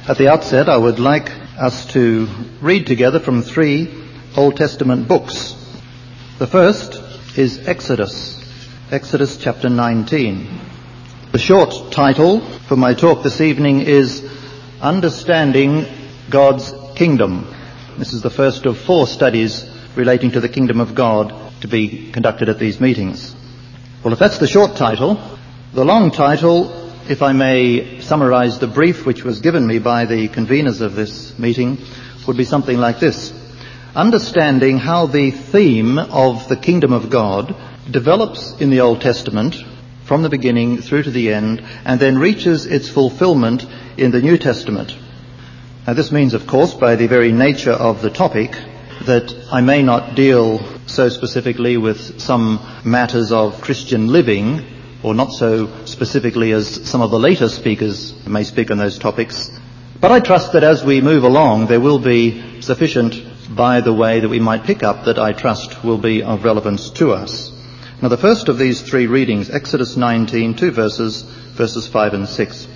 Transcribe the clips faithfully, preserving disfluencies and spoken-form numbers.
At the outset, I would like us to read together from three Old Testament books. The first is Exodus, Exodus chapter nineteen. The short title for my talk this evening is Understanding God's Kingdom. This is the first of four studies relating to the kingdom of God to be conducted at these meetings. Well, if that's the short title, the long title, if I may summarize the brief which was given me by the conveners of this meeting, would be something like this. Understanding how the theme of the kingdom of God develops in the Old Testament from the beginning through to the end, and then reaches its fulfillment in the New Testament. Now, this means, of course, by the very nature of the topic, that I may not deal so specifically with some matters of Christian living, or not so specifically as some of the later speakers may speak on those topics. But I trust that as we move along, there will be sufficient by the way that we might pick up that I trust will be of relevance to us. Now, the first of these three readings, Exodus nineteen, two verses, verses five and six.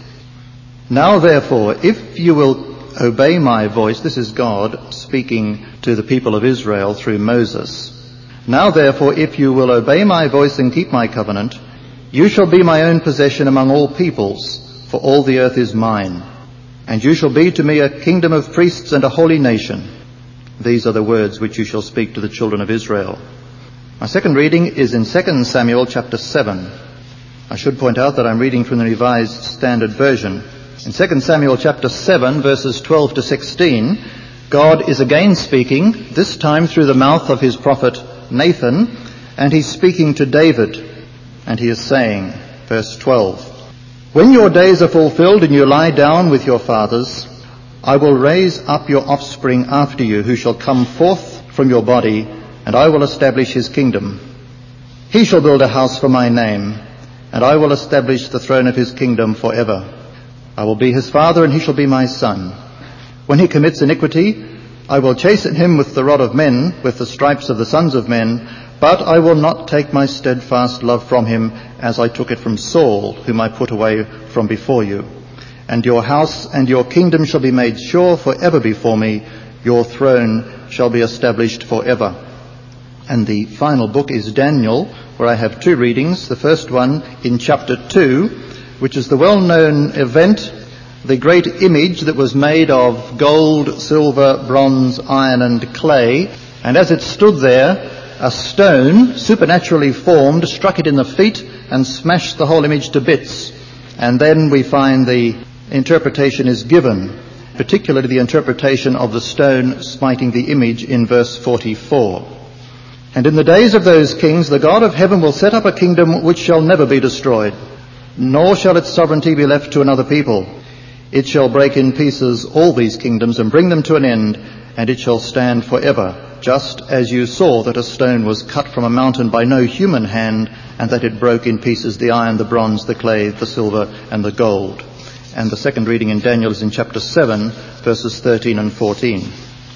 Now, therefore, if you will obey my voice, this is God speaking to the people of Israel through Moses. Now, therefore, if you will obey my voice and keep my covenant, you shall be my own possession among all peoples, for all the earth is mine. And you shall be to me a kingdom of priests and a holy nation. These are the words which you shall speak to the children of Israel. My second reading is in Second Samuel chapter seven. I should point out that I'm reading from the Revised Standard Version. In Second Samuel chapter seven, verses twelve to sixteen, God is again speaking, this time through the mouth of his prophet Nathan, and he's speaking to David. And he is saying, verse twelve, when your days are fulfilled and you lie down with your fathers, I will raise up your offspring after you, who shall come forth from your body, and I will establish his kingdom. He shall build a house for my name, and I will establish the throne of his kingdom forever. I will be his father, and he shall be my son. When he commits iniquity, I will chasten him with the rod of men, with the stripes of the sons of men, but I will not take my steadfast love from him, as I took it from Saul, whom I put away from before you. And your house and your kingdom shall be made sure forever before me. Your throne shall be established forever. And the final book is Daniel, where I have two readings. The first one in chapter two, which is the well-known event, the great image that was made of gold, silver, bronze, iron and clay. And as it stood there, a stone, supernaturally formed, struck it in the feet and smashed the whole image to bits. And then we find the interpretation is given, particularly the interpretation of the stone smiting the image in verse forty-four. And in the days of those kings, the God of heaven will set up a kingdom which shall never be destroyed, nor shall its sovereignty be left to another people. It shall break in pieces all these kingdoms and bring them to an end, and it shall stand forever. Just as you saw that a stone was cut from a mountain by no human hand, and that it broke in pieces the iron, the bronze, the clay, the silver, and the gold. And the second reading in Daniel is in chapter seven, verses thirteen and fourteen.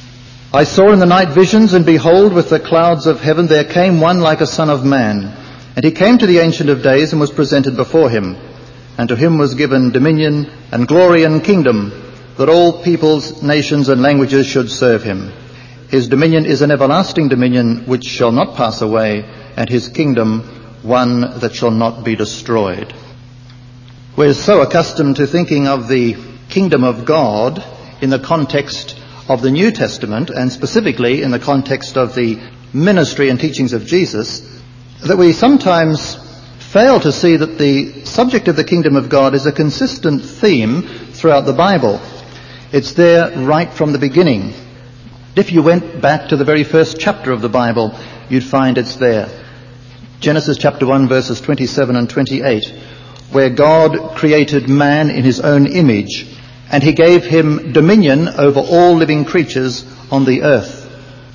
I saw in the night visions, and behold, with the clouds of heaven there came one like a son of man. And he came to the Ancient of Days and was presented before him. And to him was given dominion and glory and kingdom, that all peoples, nations, and languages should serve him. His dominion is an everlasting dominion which shall not pass away, and his kingdom one that shall not be destroyed. We're so accustomed to thinking of the kingdom of God in the context of the New Testament, and specifically in the context of the ministry and teachings of Jesus, that we sometimes fail to see that the subject of the kingdom of God is a consistent theme throughout the Bible. It's there right from the beginning. If you went back to the very first chapter of the Bible, you'd find it's there. Genesis chapter one, verses twenty-seven and twenty-eight, where God created man in his own image, and he gave him dominion over all living creatures on the earth.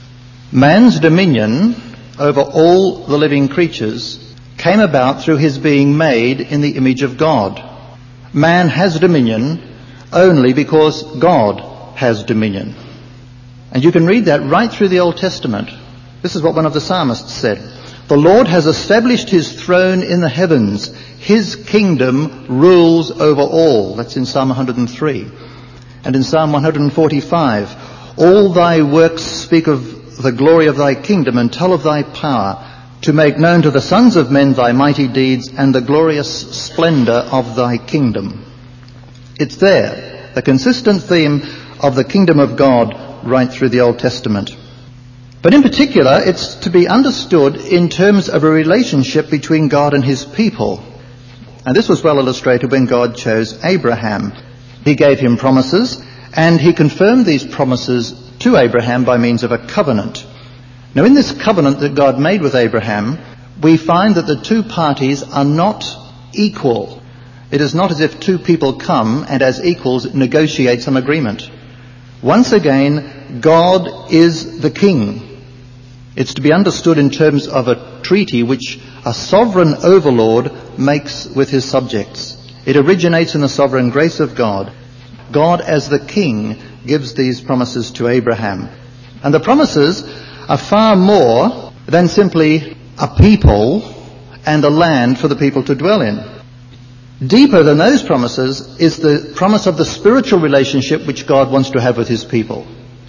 Man's dominion over all the living creatures came about through his being made in the image of God. Man has dominion only because God has dominion. And you can read that right through the Old Testament. This is what one of the psalmists said. The Lord has established his throne in the heavens. His kingdom rules over all. That's in Psalm one hundred and three. And in Psalm one forty-five, all thy works speak of the glory of thy kingdom and tell of thy power, to make known to the sons of men thy mighty deeds and the glorious splendour of thy kingdom. It's there, the consistent theme of the kingdom of God right through the Old Testament. But in particular, it's to be understood in terms of a relationship between God and his people. And this was well illustrated when God chose Abraham. He gave him promises, and he confirmed these promises to Abraham by means of a covenant. Now, in this covenant that God made with Abraham, we find that the two parties are not equal. It is not as if two people come and as equals negotiate some agreement. Once again, God is the king. It's to be understood in terms of a treaty which a sovereign overlord makes with his subjects. It originates in the sovereign grace of God. God, as the king, gives these promises to Abraham. And the promises are far more than simply a people and a land for the people to dwell in. Deeper than those promises is the promise of the spiritual relationship which God wants to have with his people.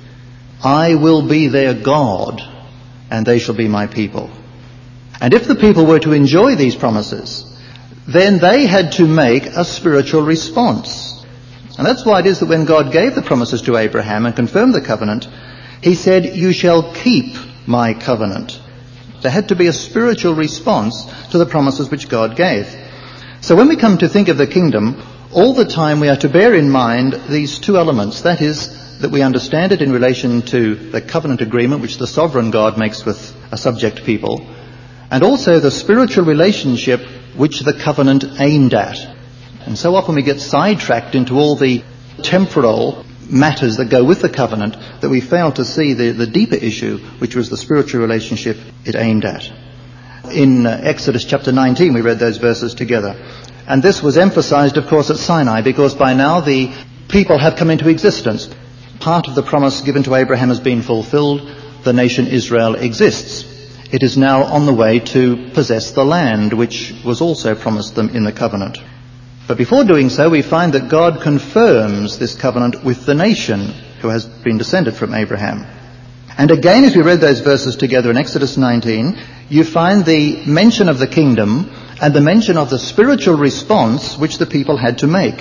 I will be their God, and they shall be my people. And if the people were to enjoy these promises, then they had to make a spiritual response. And that's why it is that when God gave the promises to Abraham and confirmed the covenant, he said, you shall keep my covenant. There had to be a spiritual response to the promises which God gave. So when we come to think of the kingdom, all the time we are to bear in mind these two elements. That is, that we understand it in relation to the covenant agreement which the sovereign God makes with a subject people, and also the spiritual relationship which the covenant aimed at. And so often we get sidetracked into all the temporal matters that go with the covenant that we fail to see the, the deeper issue, which was the spiritual relationship it aimed at. In uh, Exodus chapter nineteen, we read those verses together. And this was emphasized, of course, at Sinai, because by now the people have come into existence. Part of the promise given to Abraham has been fulfilled. The nation Israel exists. It is now on the way to possess the land, which was also promised them in the covenant. But before doing so, we find that God confirms this covenant with the nation who has been descended from Abraham. And again, as we read those verses together in Exodus nineteen, you find the mention of the kingdom and the mention of the spiritual response which the people had to make.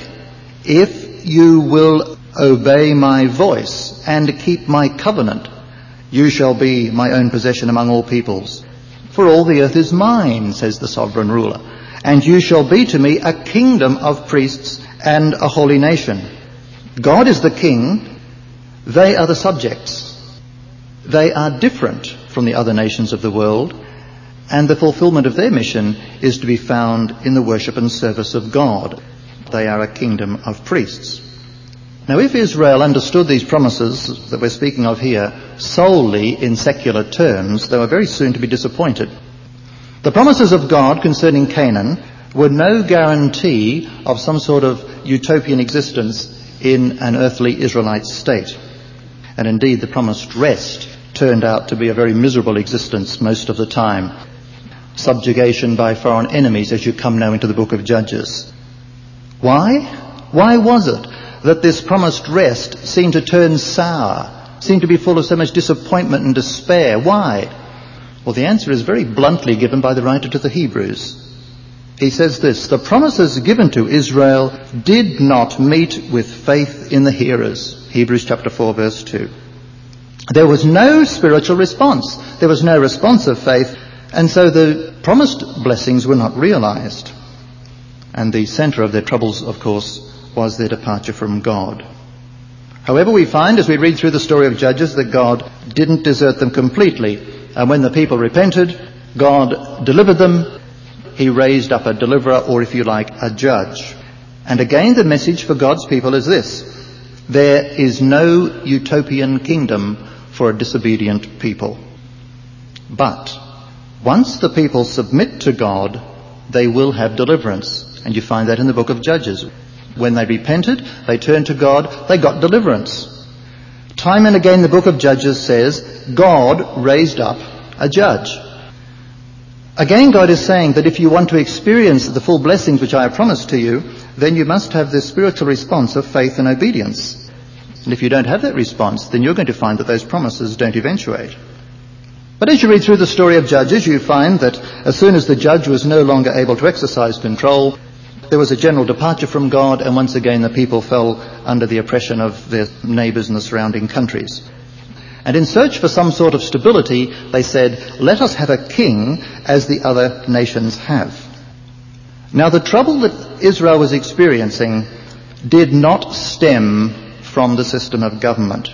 If you will obey my voice and keep my covenant, you shall be my own possession among all peoples. For all the earth is mine, says the sovereign ruler, and you shall be to me a kingdom of priests and a holy nation. God is the king, they are the subjects. They are different from the other nations of the world, and the fulfillment of their mission is to be found in the worship and service of God. They are a kingdom of priests. Now, if Israel understood these promises that we're speaking of here solely in secular terms, they were very soon to be disappointed. The promises of God concerning Canaan were no guarantee of some sort of utopian existence in an earthly Israelite state. And indeed, the promised rest turned out to be a very miserable existence most of the time. Subjugation by foreign enemies, as you come now into the book of Judges. Why? Why was it that this promised rest seemed to turn sour, seemed to be full of so much disappointment and despair? Why? Well, the answer is very bluntly given by the writer to the Hebrews. He says this: the promises given to Israel did not meet with faith in the hearers. Hebrews chapter four, verse two. There was no spiritual response. There was no response of faith, and so the promised blessings were not realized. And the center of their troubles, of course, was their departure from God. However, we find as we read through the story of Judges that God didn't desert them completely. And when the people repented, God delivered them. He raised up a deliverer, or if you like, a judge. And again, the message for God's people is this: there is no utopian kingdom for a disobedient people. But once the people submit to God, they will have deliverance. And you find that in the book of Judges. When they repented, they turned to God, they got deliverance. Time and again the book of Judges says God raised up a judge. Again, God is saying that if you want to experience the full blessings which I have promised to you, then you must have this spiritual response of faith and obedience. And if you don't have that response, then you're going to find that those promises don't eventuate. But as you read through the story of Judges, you find that as soon as the judge was no longer able to exercise control, there was a general departure from God, and once again the people fell under the oppression of their neighbours in the surrounding countries. And in search for some sort of stability, they said, let us have a king as the other nations have. Now the trouble that Israel was experiencing did not stem from the system of government.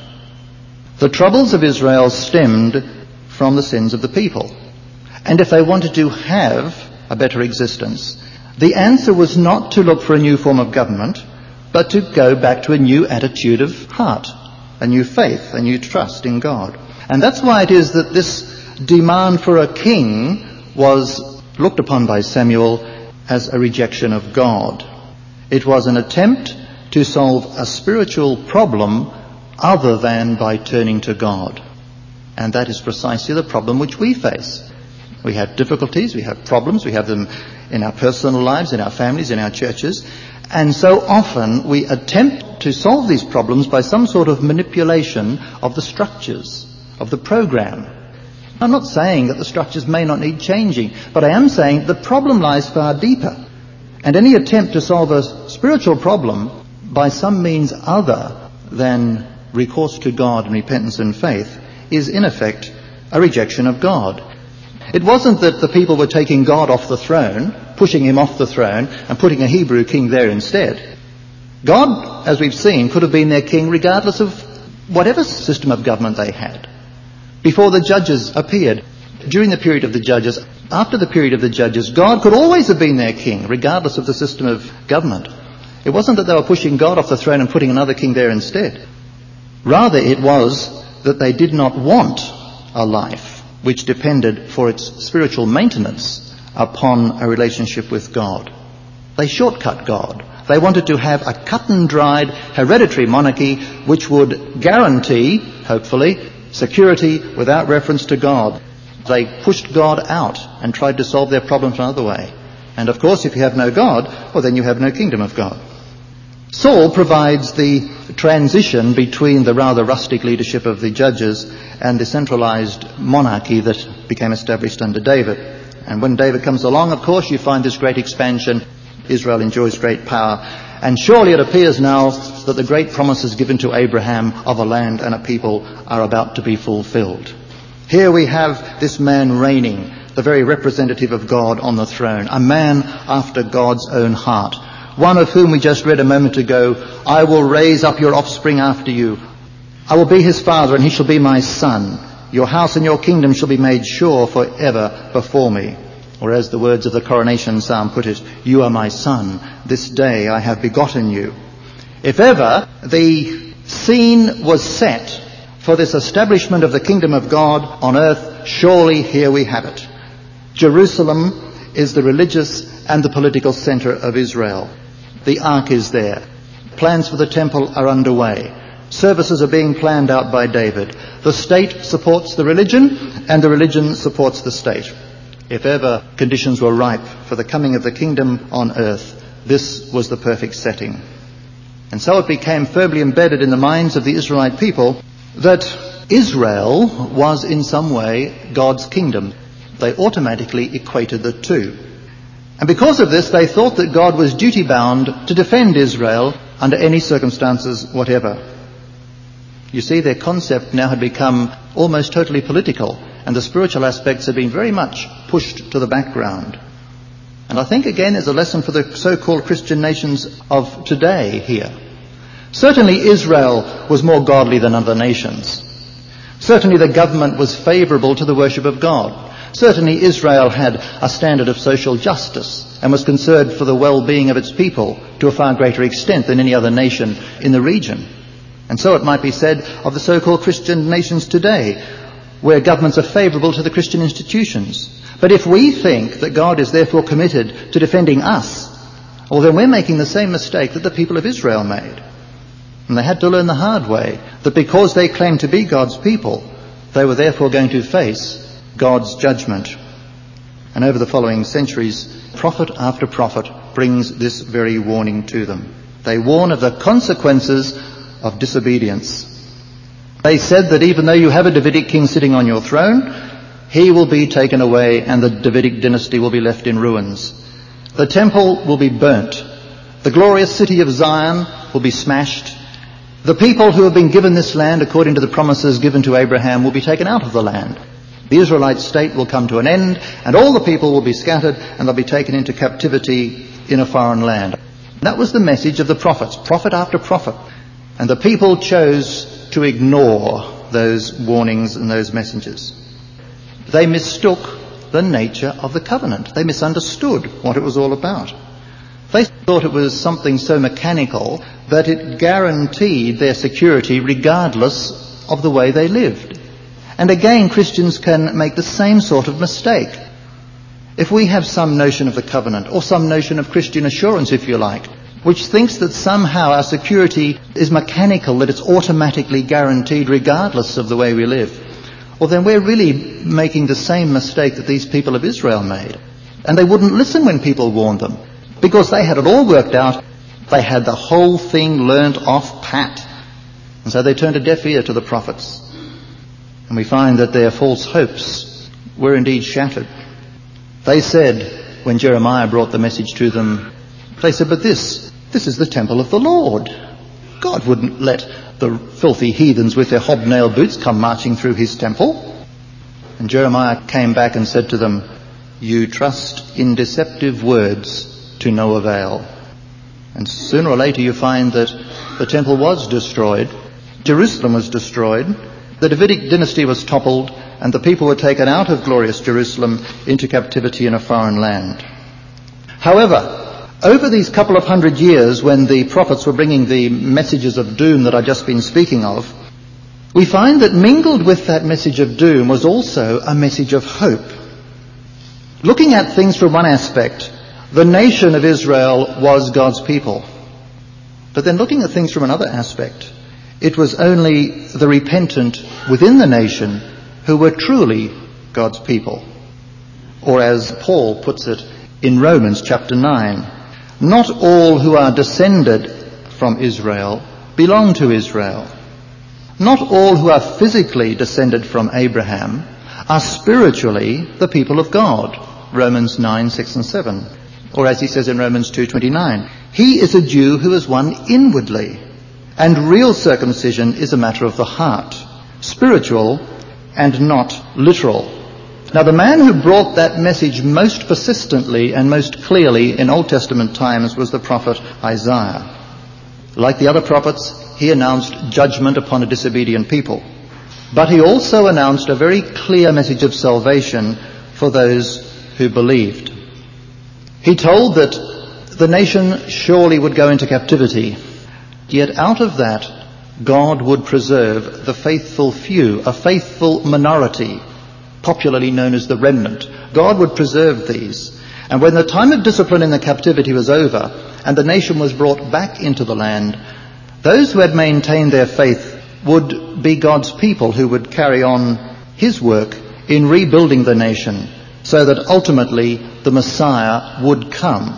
The troubles of Israel stemmed from the sins of the people. And if they wanted to have a better existence, the answer was not to look for a new form of government, but to go back to a new attitude of heart, a new faith, a new trust in God. And that's why it is that this demand for a king was looked upon by Samuel as a rejection of God. It was an attempt to solve a spiritual problem other than by turning to God. And that is precisely the problem which we face. We have difficulties, we have problems, we have them in our personal lives, in our families, in our churches. And so often we attempt to solve these problems by some sort of manipulation of the structures, of the program. I'm not saying that the structures may not need changing, but I am saying the problem lies far deeper. And any attempt to solve a spiritual problem by some means other than recourse to God and repentance and faith is in effect a rejection of God. It wasn't that the people were taking God off the throne, pushing him off the throne and putting a Hebrew king there instead. God, as we've seen, could have been their king regardless of whatever system of government they had. Before the judges appeared, during the period of the judges, after the period of the judges, God could always have been their king regardless of the system of government. It wasn't that they were pushing God off the throne and putting another king there instead. Rather, it was that they did not want a life which depended for its spiritual maintenance upon a relationship with God. They shortcut God. They wanted to have a cut and dried hereditary monarchy which would guarantee, hopefully, security without reference to God. They pushed God out and tried to solve their problems another way. And of course, if you have no God, well then you have no kingdom of God. Saul provides the transition between the rather rustic leadership of the judges and the centralized monarchy that became established under David. And when David comes along, of course, you find this great expansion. Israel enjoys great power. And surely it appears now that the great promises given to Abraham of a land and a people are about to be fulfilled. Here we have this man reigning, the very representative of God on the throne, a man after God's own heart. One of whom we just read a moment ago, I will raise up your offspring after you. I will be his father, and he shall be my son. Your house and your kingdom shall be made sure forever before me. Or as the words of the coronation psalm put it, you are my son. This day I have begotten you. If ever the scene was set for this establishment of the kingdom of God on earth, surely here we have it. Jerusalem is the religious and the political center of Israel. The ark is there. Plans for the temple are underway. Services are being planned out by David. The state supports the religion, and the religion supports the state. If ever conditions were ripe for the coming of the kingdom on earth, this was the perfect setting. And so it became firmly embedded in the minds of the Israelite people that Israel was in some way God's kingdom. They automatically equated the two. And because of this, they thought that God was duty-bound to defend Israel under any circumstances whatever. You see, their concept now had become almost totally political, and the spiritual aspects had been very much pushed to the background. And I think, again, there's a lesson for the so-called Christian nations of today here. Certainly Israel was more godly than other nations. Certainly the government was favourable to the worship of God. Certainly Israel had a standard of social justice and was concerned for the well-being of its people to a far greater extent than any other nation in the region. And so it might be said of the so-called Christian nations today, where governments are favourable to the Christian institutions. But if we think that God is therefore committed to defending us, well then we're making the same mistake that the people of Israel made. And they had to learn the hard way that because they claimed to be God's people, they were therefore going to face God's judgment. And over the following centuries, prophet after prophet brings this very warning to them. They warn of the consequences of disobedience. They said that even though you have a Davidic king sitting on your throne, he will be taken away and the Davidic dynasty will be left in ruins. The temple will be burnt. The glorious city of Zion will be smashed. The people who have been given this land according to the promises given to Abraham will be taken out of the land. The Israelite state will come to an end, and all the people will be scattered, and they'll be taken into captivity in a foreign land. That was the message of the prophets, prophet after prophet. And the people chose to ignore those warnings and those messages. They mistook the nature of the covenant. They misunderstood what it was all about. They thought it was something so mechanical that it guaranteed their security regardless of the way they lived. And again, Christians can make the same sort of mistake. If we have some notion of the covenant, or some notion of Christian assurance, if you like, which thinks that somehow our security is mechanical, that it's automatically guaranteed regardless of the way we live, well then we're really making the same mistake that these people of Israel made. And they wouldn't listen when people warned them, because they had it all worked out. They had the whole thing learnt off pat. And so they turned a deaf ear to the prophets. And we find that their false hopes were indeed shattered. They said, when Jeremiah brought the message to them, they said, but this, this is the temple of the Lord. God wouldn't let the filthy heathens with their hobnail boots come marching through his temple. And Jeremiah came back and said to them, you trust in deceptive words to no avail. And sooner or later you find that the temple was destroyed, Jerusalem was destroyed, the Davidic dynasty was toppled, and the people were taken out of glorious Jerusalem into captivity in a foreign land. However, over these couple of hundred years when the prophets were bringing the messages of doom that I've just been speaking of, we find that mingled with that message of doom was also a message of hope. Looking at things from one aspect, the nation of Israel was God's people. But then looking at things from another aspect, it was only the repentant within the nation who were truly God's people. Or as Paul puts it in Romans chapter nine, not all who are descended from Israel belong to Israel. Not all who are physically descended from Abraham are spiritually the people of God. Romans nine, six and seven. Or as he says in Romans two twenty-nine, he is a Jew who is one inwardly, and real circumcision is a matter of the heart, spiritual and not literal. Now the man who brought that message most persistently and most clearly in Old Testament times was the prophet Isaiah. Like the other prophets, he announced judgment upon a disobedient people. But he also announced a very clear message of salvation for those who believed. He told that the nation surely would go into captivity, yet out of that God would preserve the faithful few, a faithful minority, popularly known as the remnant. God would preserve these. And when the time of discipline in the captivity was over and the nation was brought back into the land, those who had maintained their faith would be God's people who would carry on his work in rebuilding the nation so that ultimately the Messiah would come.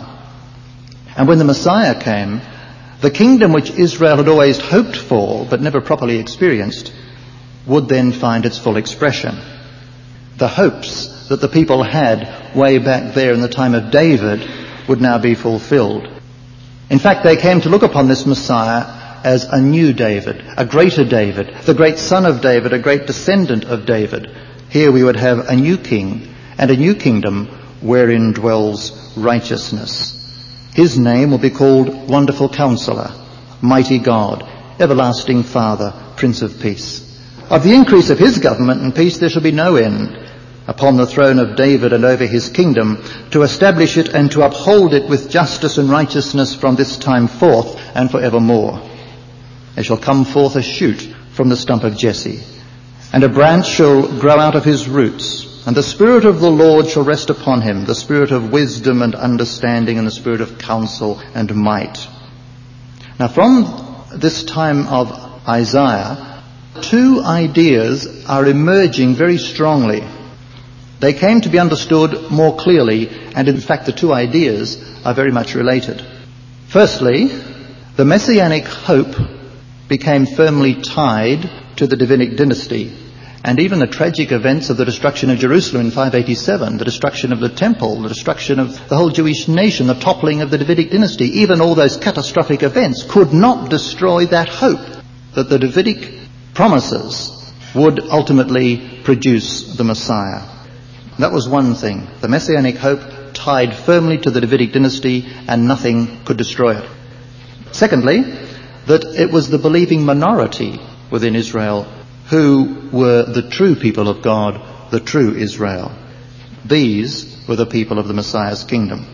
And when the Messiah came, the kingdom which Israel had always hoped for but never properly experienced would then find its full expression. The hopes that the people had way back there in the time of David would now be fulfilled. In fact, they came to look upon this Messiah as a new David, a greater David, the great son of David, a great descendant of David. Here we would have a new king and a new kingdom wherein dwells righteousness. His name will be called Wonderful Counselor, Mighty God, Everlasting Father, Prince of Peace. Of the increase of his government and peace there shall be no end upon the throne of David and over his kingdom, to establish it and to uphold it with justice and righteousness from this time forth and forevermore. There shall come forth a shoot from the stump of Jesse, and a branch shall grow out of his roots, and the Spirit of the Lord shall rest upon him, the Spirit of wisdom and understanding, and the Spirit of counsel and might. Now from this time of Isaiah, two ideas are emerging very strongly. They came to be understood more clearly, and in fact the two ideas are very much related. Firstly, the messianic hope became firmly tied to the Davidic dynasty. And even the tragic events of the destruction of Jerusalem in five eighty-seven, the destruction of the temple, the destruction of the whole Jewish nation, the toppling of the Davidic dynasty, even all those catastrophic events could not destroy that hope that the Davidic promises would ultimately produce the Messiah. That was one thing. The Messianic hope tied firmly to the Davidic dynasty, and nothing could destroy it. Secondly, that it was the believing minority within Israel who were the true people of God, the true Israel. These were the people of the Messiah's kingdom.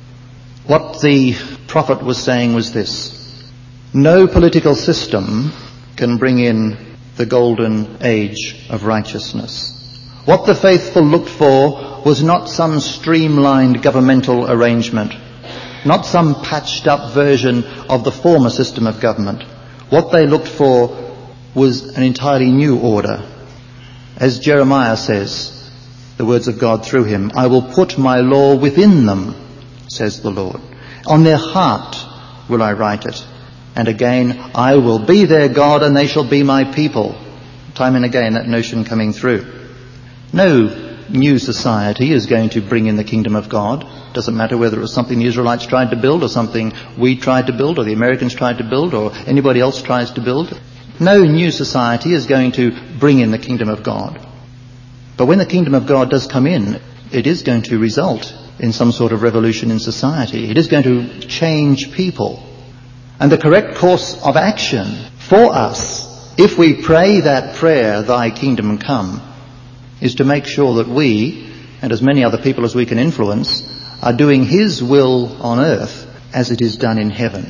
What the prophet was saying was this: no political system can bring in the golden age of righteousness. What the faithful looked for was not some streamlined governmental arrangement, not some patched up version of the former system of government. What they looked for was an entirely new order. As Jeremiah says, the words of God through him, "I will put my law within them, says the Lord. On their heart will I write it. And again, I will be their God and they shall be my people." Time and again that notion coming through. No new society is going to bring in the kingdom of God. Doesn't matter whether it was something the Israelites tried to build or something we tried to build or the Americans tried to build or anybody else tries to build. No new society is going to bring in the kingdom of God. But when the kingdom of God does come in, it is going to result in some sort of revolution in society. It is going to change people. And the correct course of action for us, if we pray that prayer, "Thy kingdom come," is to make sure that we, and as many other people as we can influence, are doing His will on earth as it is done in heaven.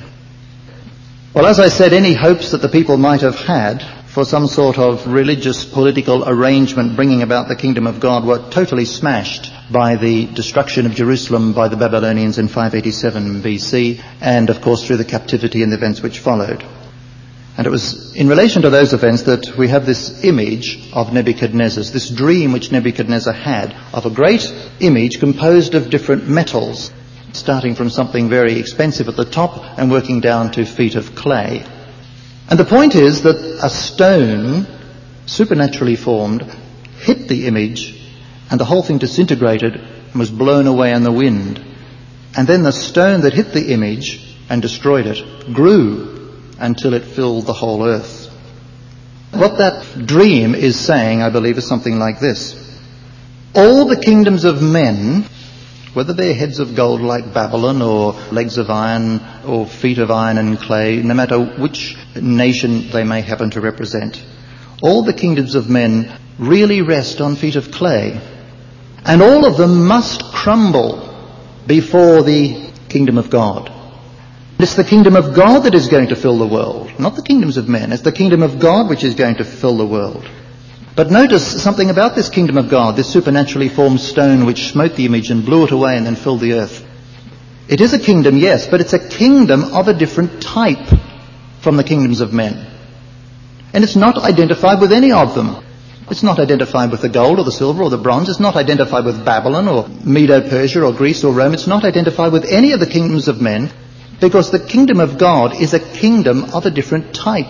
Well, as I said, any hopes that the people might have had for some sort of religious political arrangement bringing about the kingdom of God were totally smashed by the destruction of Jerusalem by the Babylonians in five eighty-seven B C, and of course through the captivity and the events which followed. And it was in relation to those events that we have this image of Nebuchadnezzar's, this dream which Nebuchadnezzar had of a great image composed of different metals, starting from something very expensive at the top and working down to feet of clay. And the point is that a stone, supernaturally formed, hit the image, and the whole thing disintegrated and was blown away in the wind. And then the stone that hit the image and destroyed it grew until it filled the whole earth. What that dream is saying, I believe, is something like this: all the kingdoms of men, whether they're heads of gold like Babylon or legs of iron or feet of iron and clay, no matter which nation they may happen to represent, all the kingdoms of men really rest on feet of clay. And all of them must crumble before the kingdom of God. It's the kingdom of God that is going to fill the world, not the kingdoms of men. It's the kingdom of God which is going to fill the world. But notice something about this kingdom of God, this supernaturally formed stone which smote the image and blew it away and then filled the earth. It is a kingdom, yes, but it's a kingdom of a different type from the kingdoms of men. And it's not identified with any of them. It's not identified with the gold or the silver or the bronze. It's not identified with Babylon or Medo-Persia or Greece or Rome. It's not identified with any of the kingdoms of men, because the kingdom of God is a kingdom of a different type.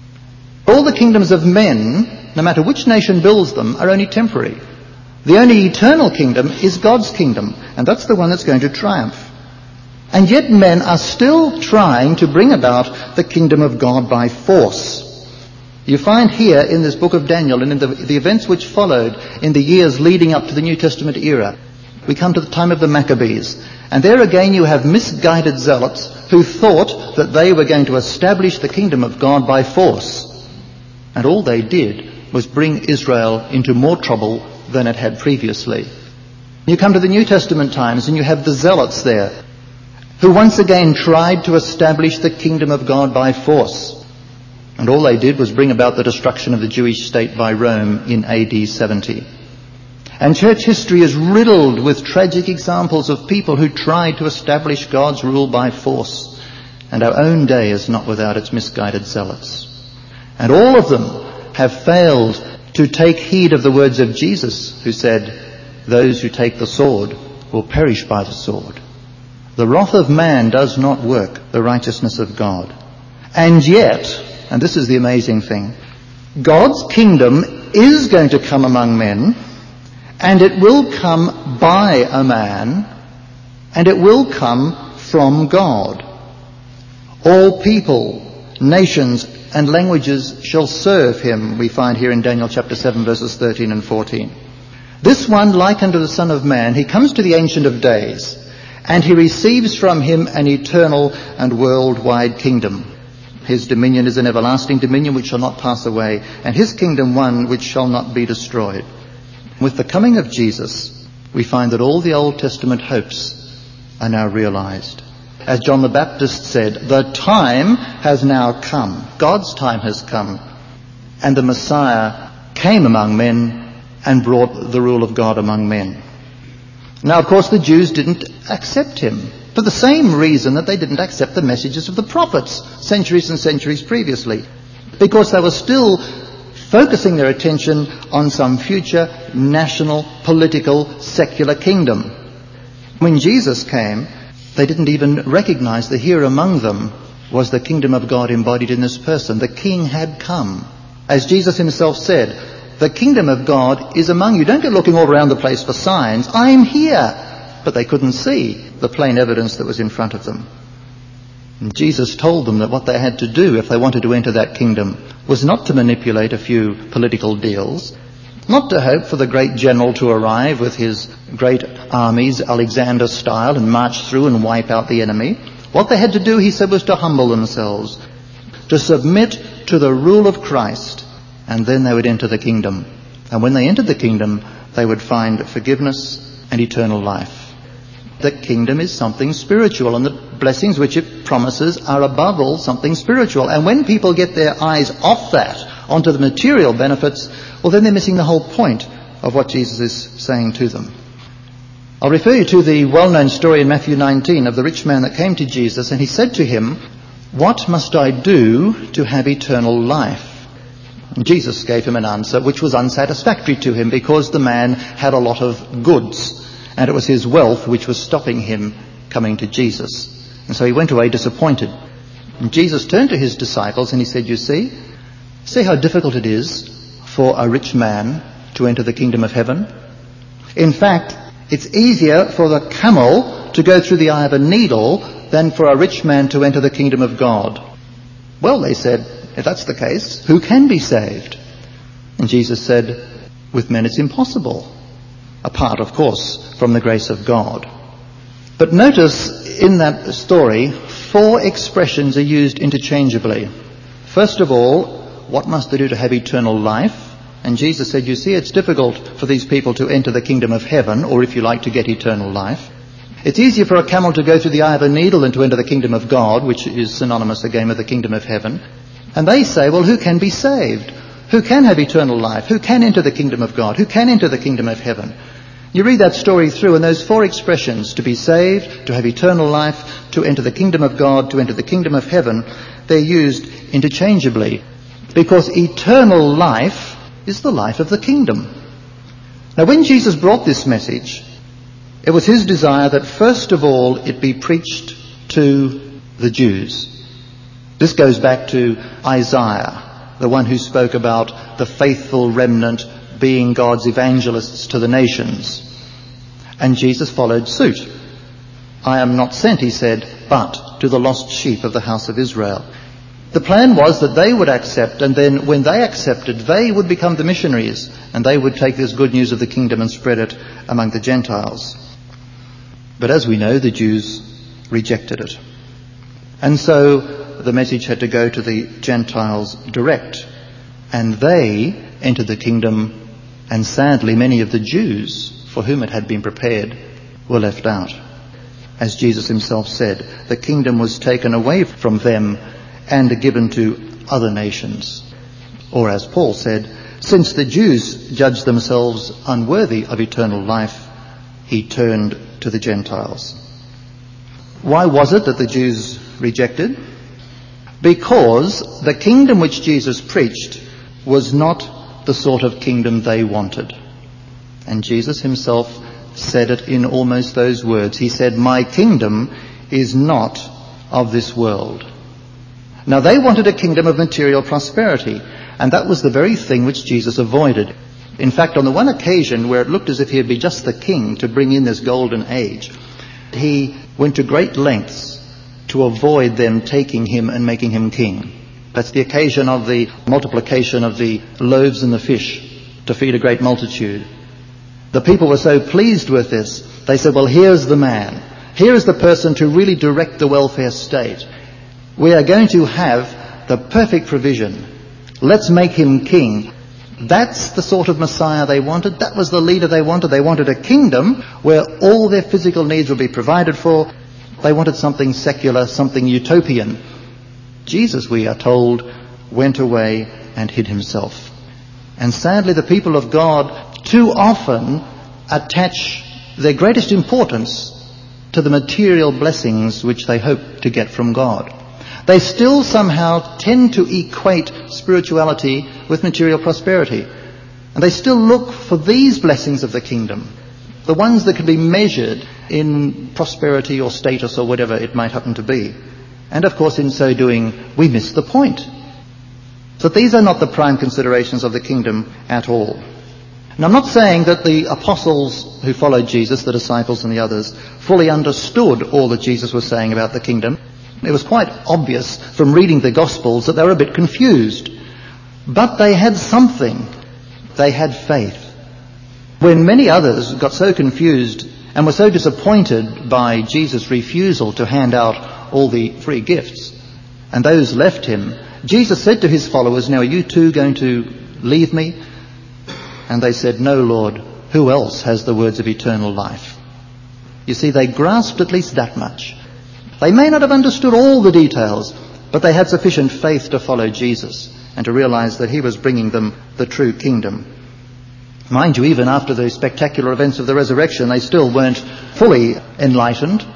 All the kingdoms of men, no matter which nation builds them, are only temporary. The only eternal kingdom is God's kingdom, and that's the one that's going to triumph. And yet men are still trying to bring about the kingdom of God by force. You find here in this book of Daniel and in the, the events which followed in the years leading up to the New Testament era, we come to the time of the Maccabees. And there again you have misguided zealots who thought that they were going to establish the kingdom of God by force. And all they did was bring Israel into more trouble than it had previously. You come to the New Testament times and you have the zealots there who once again tried to establish the kingdom of God by force. And all they did was bring about the destruction of the Jewish state by Rome in A D seventy. And church history is riddled with tragic examples of people who tried to establish God's rule by force. And our own day is not without its misguided zealots. And all of them have failed to take heed of the words of Jesus, who said, "Those who take the sword will perish by the sword." The wrath of man does not work the righteousness of God. And yet, and this is the amazing thing, God's kingdom is going to come among men, and it will come by a man, and it will come from God. All people, nations, and languages shall serve him, we find here in Daniel chapter seven, verses thirteen and fourteen. This one, like unto the Son of Man, he comes to the Ancient of Days, and he receives from him an eternal and worldwide kingdom. His dominion is an everlasting dominion which shall not pass away, and his kingdom one which shall not be destroyed. With the coming of Jesus, we find that all the Old Testament hopes are now realized. As John the Baptist said, the time has now come. God's time has come. And the Messiah came among men and brought the rule of God among men. Now, of course, the Jews didn't accept him for the same reason that they didn't accept the messages of the prophets centuries and centuries previously, because they were still focusing their attention on some future national, political, secular kingdom. When Jesus came, they didn't even recognize that here among them was the kingdom of God embodied in this person. The King had come. As Jesus himself said, the kingdom of God is among you. Don't go looking all around the place for signs. I'm here. But they couldn't see the plain evidence that was in front of them. And Jesus told them that what they had to do if they wanted to enter that kingdom was not to manipulate a few political deals, not to hope for the great general to arrive with his great armies, Alexander style, and march through and wipe out the enemy. What they had to do, he said, was to humble themselves, to submit to the rule of Christ, and then they would enter the kingdom. And when they entered the kingdom, they would find forgiveness and eternal life. The kingdom is something spiritual, and the blessings which it promises are above all something spiritual. And when people get their eyes off that onto the material benefits, well, then they're missing the whole point of what Jesus is saying to them. I'll refer you to the well-known story in Matthew nineteen of the rich man that came to Jesus, and he said to him, "What must I do to have eternal life?" And Jesus gave him an answer which was unsatisfactory to him, because the man had a lot of goods, and it was his wealth which was stopping him coming to Jesus. And so he went away disappointed. And Jesus turned to his disciples and he said, "You see, see how difficult it is for a rich man to enter the kingdom of heaven? In fact, it's easier for the camel to go through the eye of a needle than for a rich man to enter the kingdom of God." Well, they said, if that's the case, who can be saved? And Jesus said, with men it's impossible, apart, of course, from the grace of God. But notice in that story, four expressions are used interchangeably. First of all, what must they do to have eternal life? And Jesus said, you see, it's difficult for these people to enter the kingdom of heaven, or if you like, to get eternal life. It's easier for a camel to go through the eye of a needle than to enter the kingdom of God, which is synonymous again with the kingdom of heaven. And they say, well, who can be saved? Who can have eternal life? Who can enter the kingdom of God? Who can enter the kingdom of heaven? You read that story through, and those four expressions, to be saved, to have eternal life, to enter the kingdom of God, to enter the kingdom of heaven, they're used interchangeably, because eternal life is the life of the kingdom. Now, when Jesus brought this message, it was his desire that first of all it be preached to the Jews. This goes back to Isaiah, the one who spoke about the faithful remnant being God's evangelists to the nations. And Jesus followed suit. I am not sent, he said, but to the lost sheep of the house of Israel. The plan was that they would accept, and then when they accepted, they would become the missionaries, and they would take this good news of the kingdom and spread it among the Gentiles. But as we know, the Jews rejected it. And so the message had to go to the Gentiles direct. And they entered the kingdom, and sadly many of the Jews for whom it had been prepared were left out. As Jesus himself said, the kingdom was taken away from them and given to other nations. Or as Paul said, since the Jews judged themselves unworthy of eternal life, he turned to the Gentiles. Why was it that the Jews rejected? Because the kingdom which Jesus preached was not the sort of kingdom they wanted. And Jesus himself said it in almost those words. He said, my kingdom is not of this world. Now they wanted a kingdom of material prosperity, and that was the very thing which Jesus avoided. In fact, on the one occasion where it looked as if he'd be just the king to bring in this golden age, he went to great lengths to avoid them taking him and making him king. That's the occasion of the multiplication of the loaves and the fish to feed a great multitude. The people were so pleased with this, they said, well, here's the man. Here is the person to really direct the welfare state. We are going to have the perfect provision. Let's make him king. That's the sort of Messiah they wanted. That was the leader they wanted. They wanted a kingdom where all their physical needs would be provided for. They wanted something secular, something utopian. Jesus, we are told, went away and hid himself. And sadly, the people of God too often attach their greatest importance to the material blessings which they hope to get from God. They still somehow tend to equate spirituality with material prosperity. And they still look for these blessings of the kingdom, the ones that can be measured in prosperity or status or whatever it might happen to be. And of course, in so doing, we miss the point. So these are not the prime considerations of the kingdom at all. And I'm not saying that the apostles who followed Jesus, the disciples and the others, fully understood all that Jesus was saying about the kingdom. It was quite obvious from reading the Gospels that they were a bit confused. But they had something. They had faith. When many others got so confused and were so disappointed by Jesus' refusal to hand out all the free gifts, and those left him, Jesus said to his followers, now are you too going to leave me? And they said, no, Lord, who else has the words of eternal life? You see, they grasped at least that much. They may not have understood all the details, but they had sufficient faith to follow Jesus and to realize that he was bringing them the true kingdom. Mind you, even after the spectacular events of the resurrection, they still weren't fully enlightened.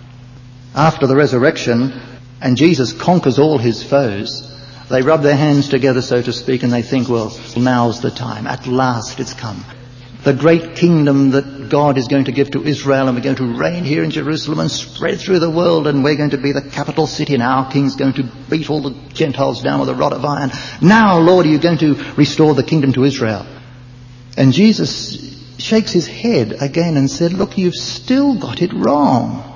After the resurrection, and Jesus conquers all his foes, they rub their hands together, so to speak, and they think, well, now's the time. At last it's come. The great kingdom that God is going to give to Israel, and we're going to reign here in Jerusalem and spread through the world, and we're going to be the capital city, and our king's going to beat all the Gentiles down with a rod of iron. Now, Lord, are you going to restore the kingdom to Israel? And Jesus shakes his head again and said, look, you've still got it wrong.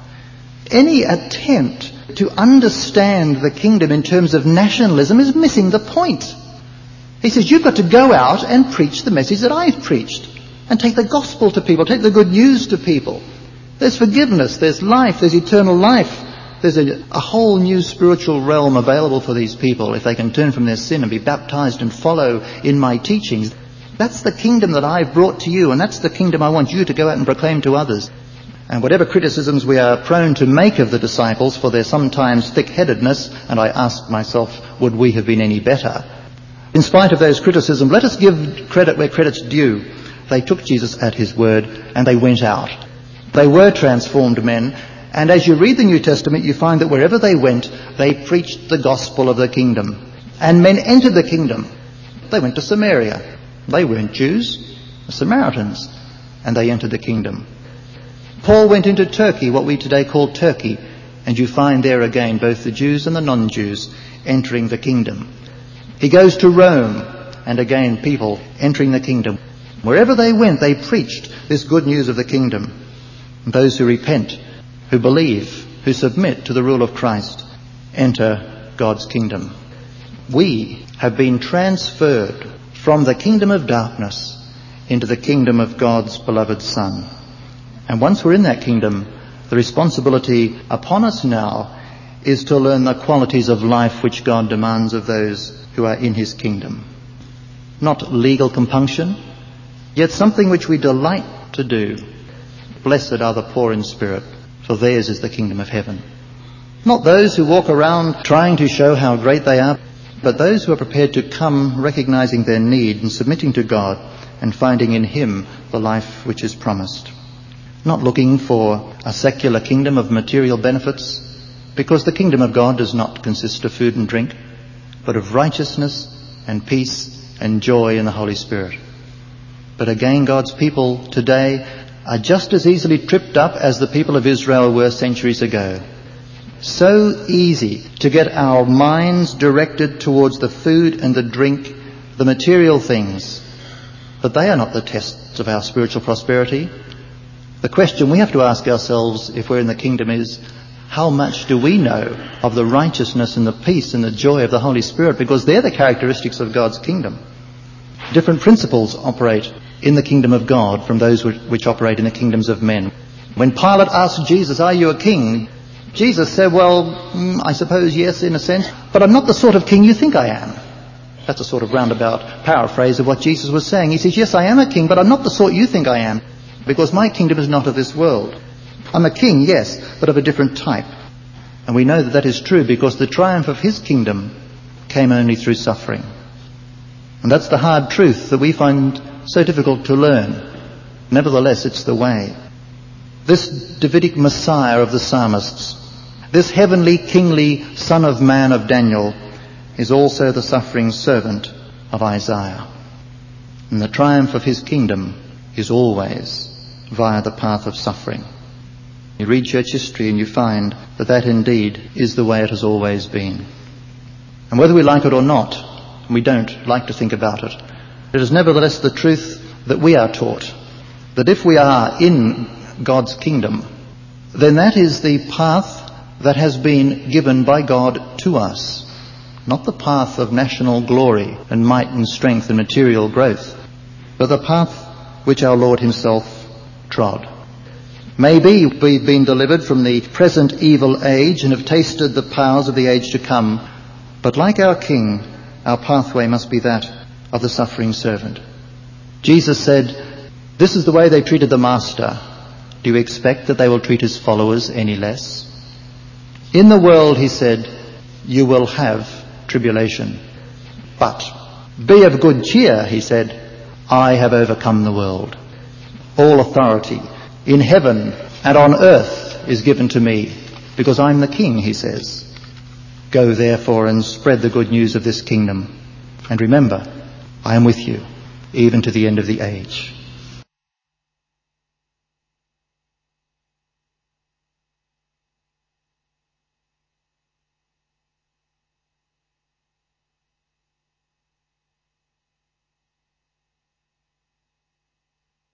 Any attempt to understand the kingdom in terms of nationalism is missing the point. He says, you've got to go out and preach the message that I've preached and take the gospel to people, take the good news to people. There's forgiveness, there's life, there's eternal life. There's a, a whole new spiritual realm available for these people if they can turn from their sin and be baptized and follow in my teachings. That's the kingdom that I've brought to you, and that's the kingdom I want you to go out and proclaim to others. And whatever criticisms we are prone to make of the disciples for their sometimes thick-headedness, and I ask myself, would we have been any better? In spite of those criticisms, let us give credit where credit's due. They took Jesus at his word and they went out. They were transformed men, and as you read the New Testament, you find that wherever they went, they preached the gospel of the kingdom. And men entered the kingdom. They went to Samaria. They weren't Jews, Samaritans, and they entered the kingdom. Paul went into Turkey, what we today call Turkey, and you find there again both the Jews and the non-Jews entering the kingdom. He goes to Rome, and again people entering the kingdom. Wherever they went, they preached this good news of the kingdom. And those who repent, who believe, who submit to the rule of Christ, enter God's kingdom. We have been transferred from the kingdom of darkness into the kingdom of God's beloved Son. And once we're in that kingdom, the responsibility upon us now is to learn the qualities of life which God demands of those who are in his kingdom. Not legal compunction, yet something which we delight to do. Blessed are the poor in spirit, for theirs is the kingdom of heaven. Not those who walk around trying to show how great they are, but those who are prepared to come recognizing their need and submitting to God and finding in him the life which is promised. Not looking for a secular kingdom of material benefits, because the kingdom of God does not consist of food and drink, but of righteousness and peace and joy in the Holy Spirit. But again, God's people today are just as easily tripped up as the people of Israel were centuries ago. so easy to get our minds directed towards the food and the drink, the material things. But they are not the tests of our spiritual prosperity. The question we have to ask ourselves if we're in the kingdom is, how much do we know of the righteousness and the peace and the joy of the Holy Spirit? Because they're the characteristics of God's kingdom. Different principles operate in the kingdom of God from those which operate in the kingdoms of men. When Pilate asked Jesus, "Are you a king?" Jesus said, "Well, mm, I suppose yes, in a sense, but I'm not the sort of king you think I am." That's a sort of roundabout paraphrase of what Jesus was saying. He says, "Yes, I am a king, but I'm not the sort you think I am, because my kingdom is not of this world. I'm a king, yes, but of a different type." And we know that that is true because the triumph of his kingdom came only through suffering. And that's the hard truth that we find so difficult to learn. Nevertheless, it's the way. This Davidic Messiah of the psalmists, this heavenly, kingly Son of Man of Daniel, is also the suffering servant of Isaiah. And the triumph of his kingdom is always via the path of suffering. You read church history and you find that that indeed is the way it has always been. And whether we like it or not, and we don't like to think about it, it is nevertheless the truth that we are taught, that if we are in God's kingdom, then that is the path that has been given by God to us, not the path of national glory and might and strength and material growth, but the path which our Lord himself trod. Maybe we've been delivered from the present evil age and have tasted the powers of the age to come, but like our King, our pathway must be that of the suffering servant. Jesus said, "This is the way they treated the Master. Do you expect that they will treat his followers any less? In the world," he said, "you will have tribulation. But be of good cheer," he said, "I have overcome the world. All authority in heaven and on earth is given to me, because I'm the King," he says. "Go therefore and spread the good news of this kingdom. And remember, I am with you, even to the end of the age."